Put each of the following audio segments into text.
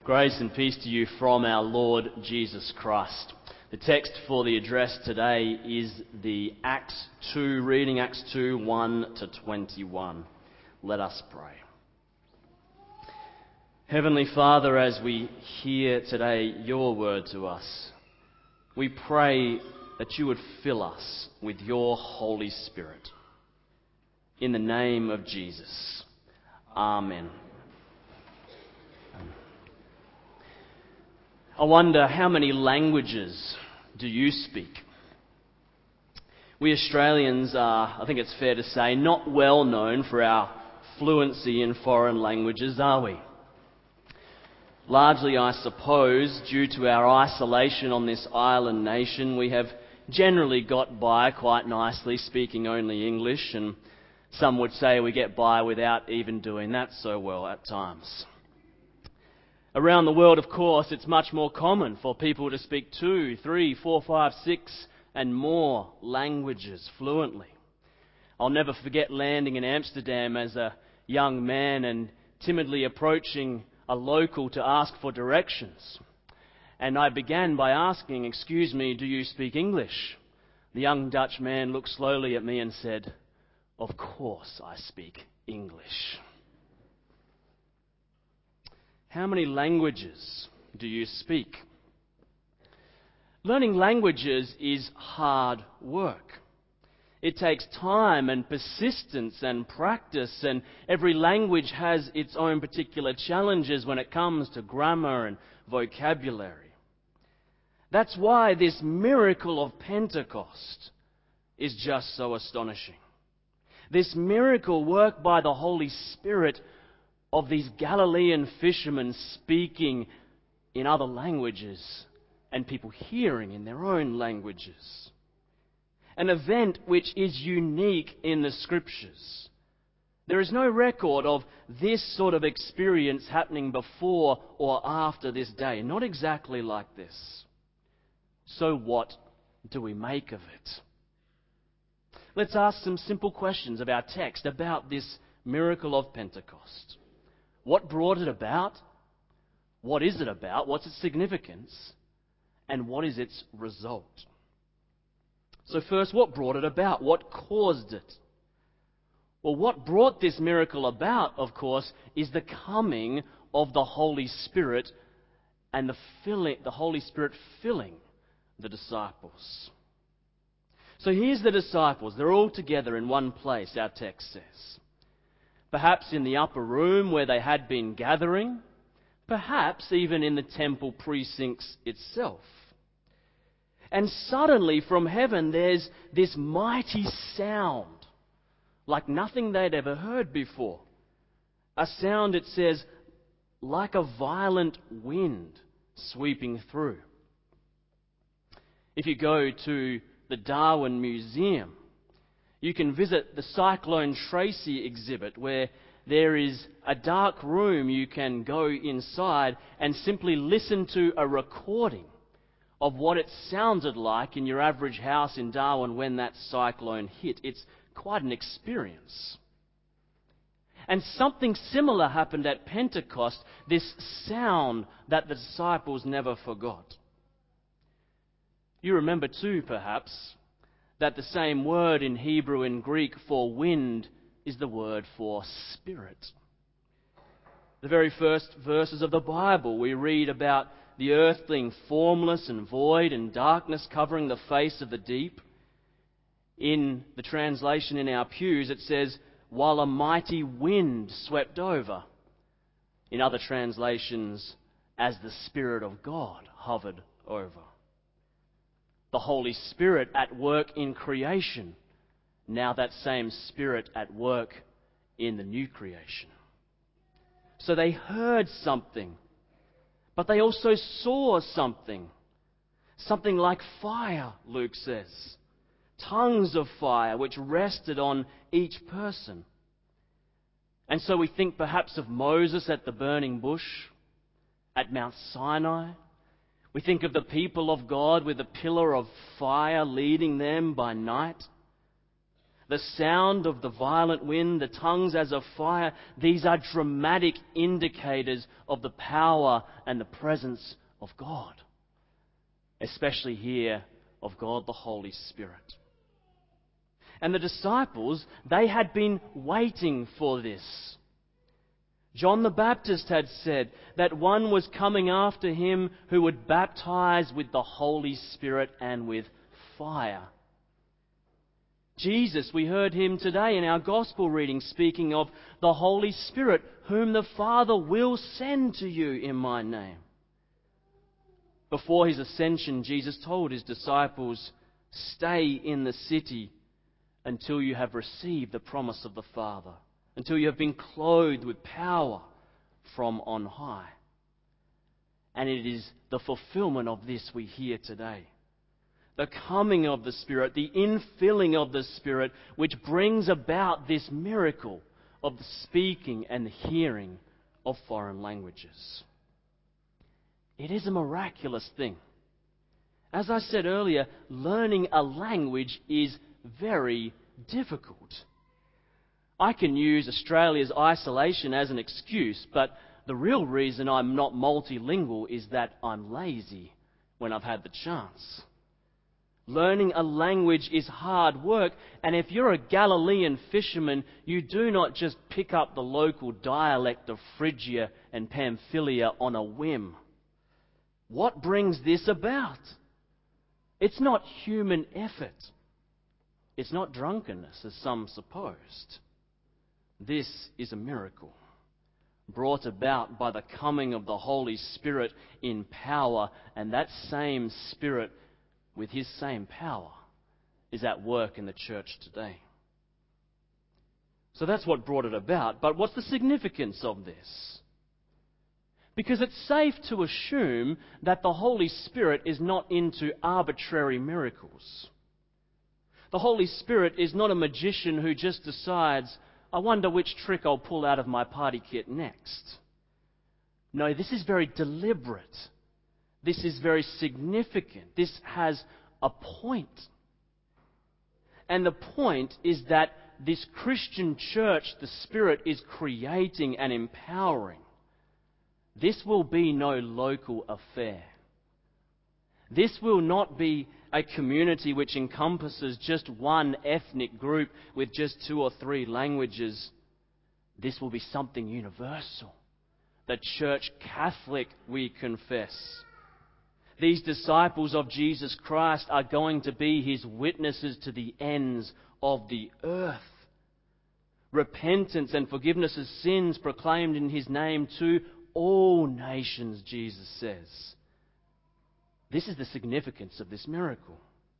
Grace and peace to you from our Lord Jesus Christ. The text for the address today is the Acts 2 reading, Acts 2, 1 to 21. Let us pray. Heavenly Father, as we hear today your word to us, we pray that you would fill us with your Holy Spirit. In the name of Jesus. Amen. I wonder, how many languages do you speak? We Australians are, I think it's fair to say, not well known for our fluency in foreign languages, are we? Largely, I suppose, due to our isolation on this island nation, we have generally got by quite nicely speaking only English, and some would say we get by without even doing that so well at times. Around the world, of course, it's much more common for people to speak 2, 3, 4, 5, 6 and more languages fluently. I'll never forget landing in Amsterdam as a young man and timidly approaching a local to ask for directions. And I began by asking, "Excuse me, do you speak English?" The young Dutch man looked slowly at me and said, "Of course I speak English." How many languages do you speak? Learning languages is hard work. It takes time and persistence and practice, and every language has its own particular challenges when it comes to grammar and vocabulary. That's why this miracle of Pentecost is just so astonishing. This miracle worked by the Holy Spirit of these Galilean fishermen speaking in other languages and people hearing in their own languages. An event which is unique in the Scriptures. There is no record of this sort of experience happening before or after this day. Not exactly like this. So what do we make of it? Let's ask some simple questions of our text about this miracle of Pentecost. What brought it about? What is it about? What's its significance? And what is its result? So first, what brought it about? What caused it? Well, what brought this miracle about, of course, is the coming of the Holy Spirit and the Holy Spirit filling the disciples. So here's the disciples. They're all together in one place, our text says. Perhaps in the upper room where they had been gathering, perhaps even in the temple precincts itself. And suddenly from heaven there's this mighty sound, like nothing they'd ever heard before. A sound, it says, like a violent wind sweeping through. If you go to the Darwin Museum, you can visit the Cyclone Tracy exhibit, where there is a dark room you can go inside and simply listen to a recording of what it sounded like in your average house in Darwin when that cyclone hit. It's quite an experience. And something similar happened at Pentecost, this sound that the disciples never forgot. You remember too, perhaps, that the same word in Hebrew and Greek for wind is the word for spirit. The very first verses of the Bible, we read about the earth being formless and void and darkness covering the face of the deep. In the translation in our pews, it says, while a mighty wind swept over. In other translations, as the Spirit of God hovered over. The Holy Spirit at work in creation. Now that same Spirit at work in the new creation. So they heard something, but they also saw something. Something like fire, Luke says. Tongues of fire which rested on each person. And so we think perhaps of Moses at the burning bush, at Mount Sinai. We think of the people of God with a pillar of fire leading them by night. The sound of the violent wind, the tongues as of fire, these are dramatic indicators of the power and the presence of God. Especially here, of God the Holy Spirit. And the disciples, they had been waiting for this. John the Baptist had said that one was coming after him who would baptize with the Holy Spirit and with fire. Jesus, we heard him today in our gospel reading speaking of the Holy Spirit, whom the Father will send to you in my name. Before his ascension, Jesus told his disciples, "Stay in the city until you have received the promise of the Father, until you have been clothed with power from on high." And it is the fulfillment of this we hear today. The coming of the Spirit, the infilling of the Spirit, which brings about this miracle of the speaking and the hearing of foreign languages. It is a miraculous thing. As I said earlier, learning a language is very difficult. I can use Australia's isolation as an excuse, but the real reason I'm not multilingual is that I'm lazy when I've had the chance. Learning a language is hard work, and if you're a Galilean fisherman, you do not just pick up the local dialect of Phrygia and Pamphylia on a whim. What brings this about? It's not human effort. It's not drunkenness, as some supposed. This is a miracle brought about by the coming of the Holy Spirit in power, and that same Spirit with his same power is at work in the church today. So that's what brought it about. But what's the significance of this? Because it's safe to assume that the Holy Spirit is not into arbitrary miracles. The Holy Spirit is not a magician who just decides, "I wonder which trick I'll pull out of my party kit next." No, this is very deliberate. This is very significant. This has a point. And the point is that this Christian church, the Spirit is creating and empowering. This will be no local affair. This will not be a community which encompasses just one ethnic group with just 2 or 3 languages. This will be something universal. The Church Catholic, we confess. These disciples of Jesus Christ are going to be his witnesses to the ends of the earth. Repentance and forgiveness of sins proclaimed in his name to all nations, Jesus says. This is the significance of this miracle.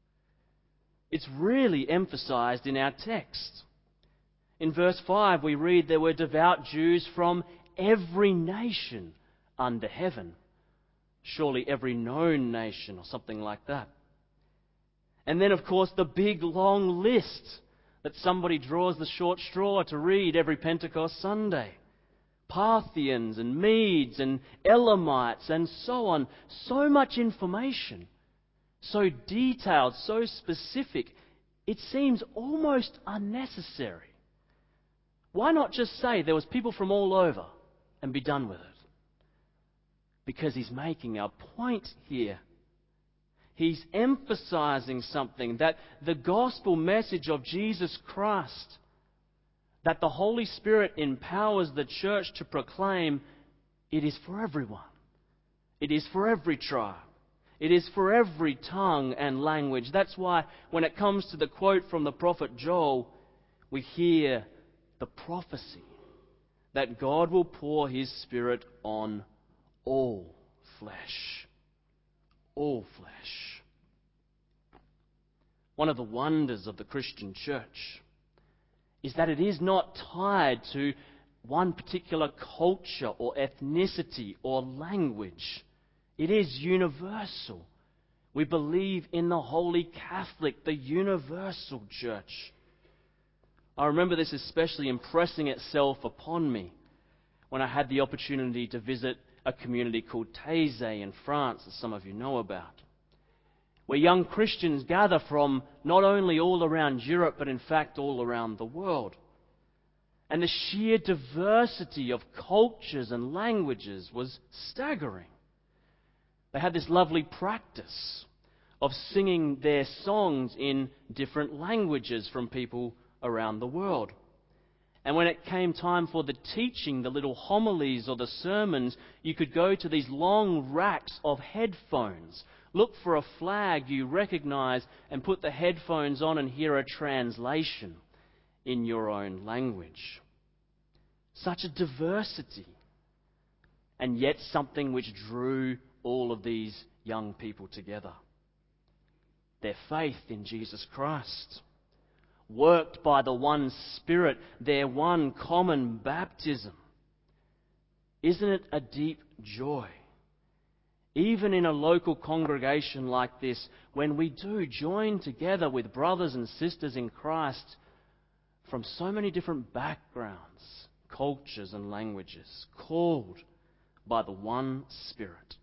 It's really emphasized in our text. In verse 5 we read there were devout Jews from every nation under heaven. Surely every known nation or something like that. And then, of course, the big long list that somebody draws the short straw to read every Pentecost Sunday. Parthians and Medes and Elamites and so on. So much information. So detailed, so specific. It seems almost unnecessary. Why not just say there was people from all over and be done with it? Because he's making a point here. He's emphasizing something, that the gospel message of Jesus Christ, that the Holy Spirit empowers the church to proclaim, it is for everyone. It is for every tribe. It is for every tongue and language. That's why when it comes to the quote from the prophet Joel, we hear the prophecy that God will pour his Spirit on all flesh. All flesh. One of the wonders of the Christian church is that it is not tied to one particular culture or ethnicity or language. It is universal. We believe in the Holy Catholic, the universal church. I remember this especially impressing itself upon me when I had the opportunity to visit a community called Taizé in France, as some of you know about. where young Christians gather from not only all around Europe, but in fact all around the world. And the sheer diversity of cultures and languages was staggering. They had this lovely practice of singing their songs in different languages from people around the world. And when it came time for the teaching, the little homilies or the sermons, you could go to these long racks of headphones, look for a flag you recognize, and put the headphones on and hear a translation in your own language. Such a diversity, and yet something which drew all of these young people together. Their faith in Jesus Christ, worked by the one Spirit, their one common baptism. Isn't it a deep joy, even in a local congregation like this, when we do join together with brothers and sisters in Christ from so many different backgrounds, cultures and languages, called by the one Spirit.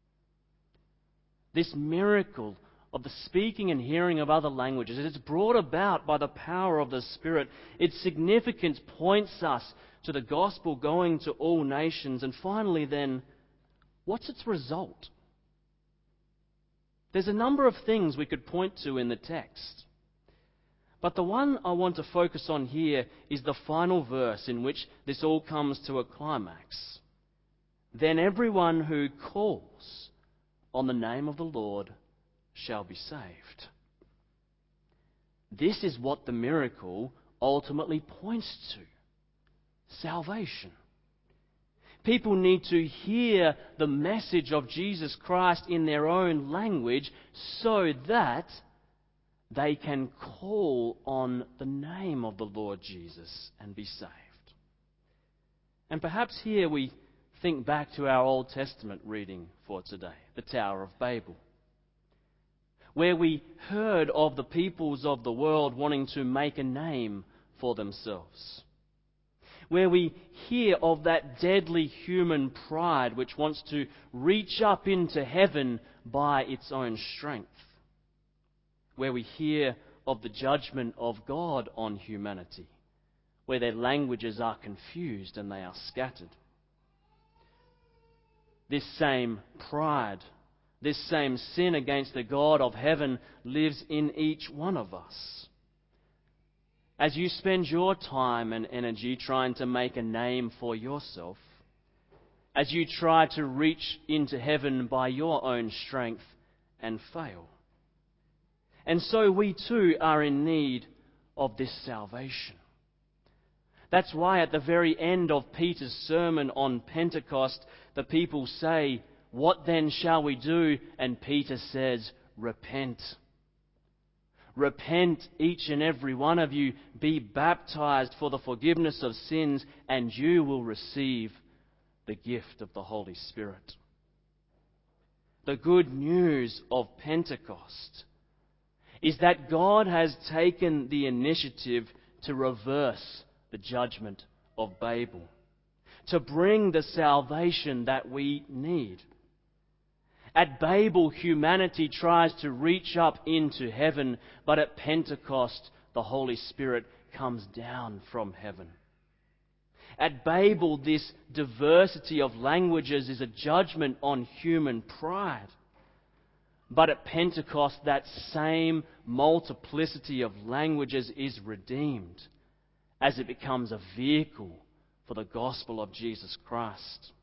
This miracle of the speaking and hearing of other languages, it is brought about by the power of the Spirit. Its significance points us to the gospel going to all nations. And finally then, what's its result? There's a number of things we could point to in the text. But the one I want to focus on here is the final verse in which this all comes to a climax. Then everyone who calls on the name of the Lord shall be saved. This is what the miracle ultimately points to: salvation. People need to hear the message of Jesus Christ in their own language so that they can call on the name of the Lord Jesus and be saved. And perhaps here we think back to our Old Testament reading for today, the Tower of Babel, where we heard of the peoples of the world wanting to make a name for themselves, where we hear of that deadly human pride which wants to reach up into heaven by its own strength, where we hear of the judgment of God on humanity, where their languages are confused and they are scattered. This same pride, this same sin against the God of heaven lives in each one of us. As you spend your time and energy trying to make a name for yourself, as you try to reach into heaven by your own strength and fail. And so we too are in need of this salvation. That's why at the very end of Peter's sermon on Pentecost, the people say, "What then shall we do?" And Peter says, "Repent. Repent, each and every one of you, be baptized for the forgiveness of sins, and you will receive the gift of the Holy Spirit." The good news of Pentecost is that God has taken the initiative to reverse the judgment of Babel, to bring the salvation that we need. At Babel, humanity tries to reach up into heaven, but at Pentecost, the Holy Spirit comes down from heaven. At Babel, this diversity of languages is a judgment on human pride. But at Pentecost, that same multiplicity of languages is redeemed as it becomes a vehicle for the gospel of Jesus Christ.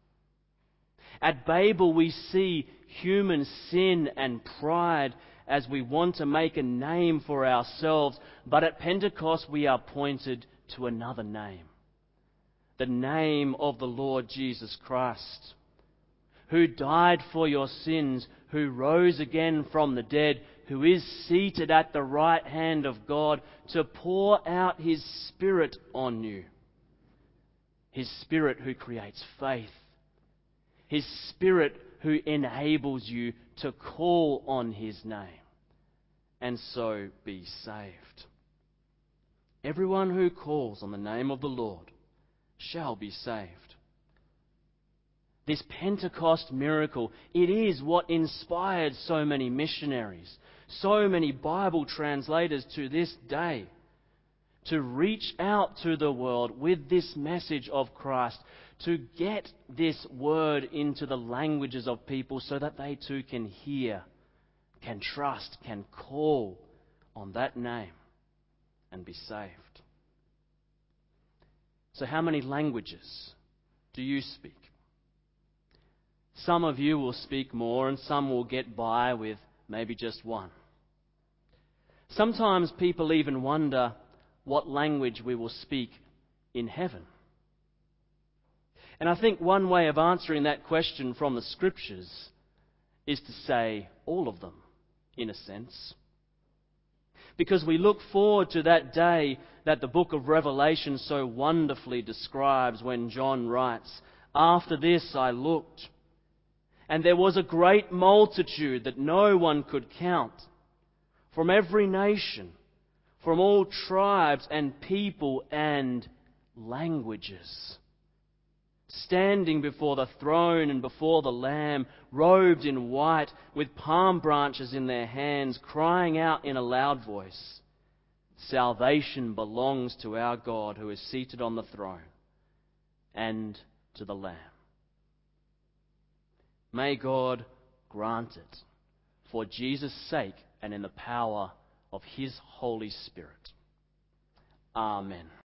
At Babel, we see human sin and pride as we want to make a name for ourselves, but at Pentecost we are pointed to another name, the name of the Lord Jesus Christ, who died for your sins, who rose again from the dead, who is seated at the right hand of God to pour out His Spirit on you. His Spirit who creates faith. His Spirit who enables you to call on His name and so be saved. Everyone who calls on the name of the Lord shall be saved. This Pentecost miracle, it is what inspired so many missionaries so many Bible translators to this day to reach out to the world with this message of Christ, to get this word into the languages of people so that they too can hear, can trust, can call on that name and be saved. So how many languages do you speak? Some of you will speak more and some will get by with maybe just one. Sometimes people even wonder what language we will speak in heaven. And I think one way of answering that question from the Scriptures is to say all of them, in a sense. Because we look forward to that day that the book of Revelation so wonderfully describes when John writes, "After this I looked, and there was a great multitude that no one could count, from every nation, from all tribes and people and languages, standing before the throne and before the Lamb, robed in white, with palm branches in their hands, crying out in a loud voice, 'Salvation belongs to our God who is seated on the throne and to the Lamb.'" May God grant it for Jesus' sake and in the power of His Holy Spirit. Amen.